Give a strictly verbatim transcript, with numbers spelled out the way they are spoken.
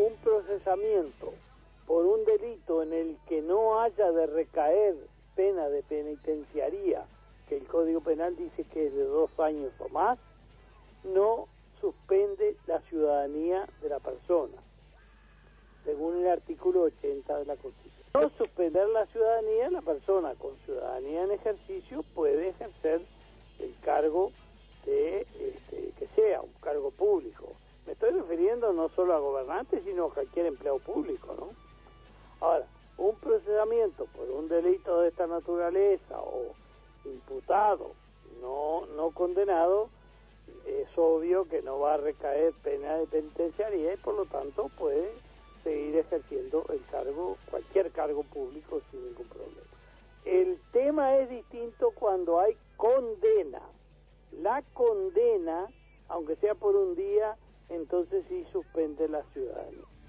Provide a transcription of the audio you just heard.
un procesamiento por un delito en el que no haya de recaer pena de penitenciaría, que el Código Penal dice que es de dos años o más, no suspende la ciudadanía de la persona, según el artículo ochenta de la Constitución. No suspender la ciudadanía, la persona con ciudadanía en ejercicio puede ejercer el cargo de este, que sea un cargo público. Me estoy refiriendo no solo a gobernantes, sino a cualquier empleado público, ¿no? Ahora, un procesamiento por un delito de esta naturaleza o imputado, no, no condenado, es obvio que no va a recaer pena de penitenciaría y por lo tanto puede seguir ejerciendo el cargo, cualquier cargo público sin ningún problema. El tema es distinto cuando hay condena. La condena, aunque sea por un día, entonces sí suspende la ciudadanía.